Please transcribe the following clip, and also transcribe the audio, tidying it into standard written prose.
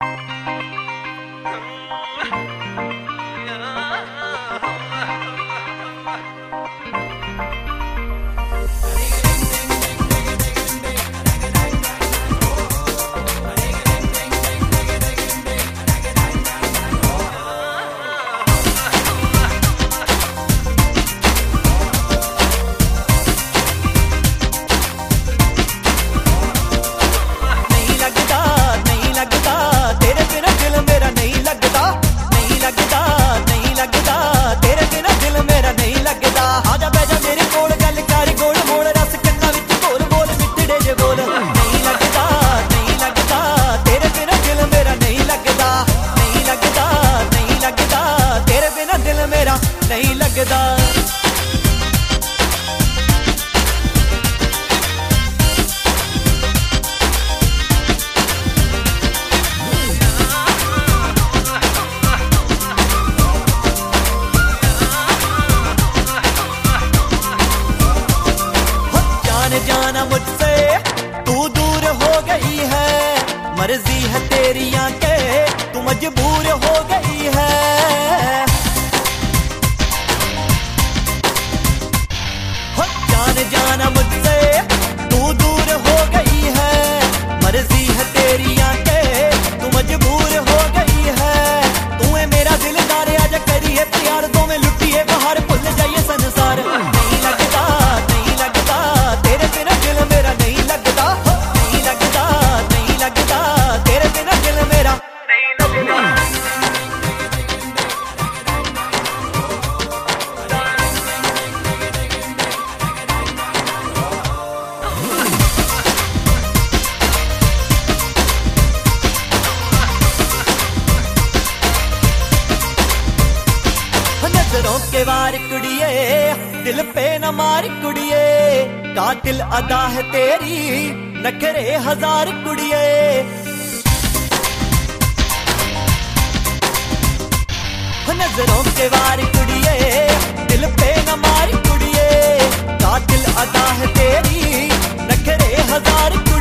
नहीं लगदा। जान जाना मुझसे तू दूर हो गई है, मर्जी है तेरी आके तू मजबूर हो गई है। जाना मुझसे तू दूर हो गई है, मर्जी है तेरी आके तू मजबूर हो गई है। तू है मेरा दिलदार, आजा करिए प्यार, दो में लुटिए बाहर, भूल जाइए संसार। नहीं लगता, नहीं लगता तेरे बिना दिल मेरा, नहीं लगता, नहीं लगता, नहीं लगता तेरे बिना दिल मेरा नहीं लगता। नजरों के वार कुड़िए, दिल पे न मार कुड़िए, कातिल अदा है तेरी, नखरे हजार कुड़िए। नजरों के वार कुड़िए, दिल पे न मार कुड़िए, कातिल अदा है तेरी, नखरे हजार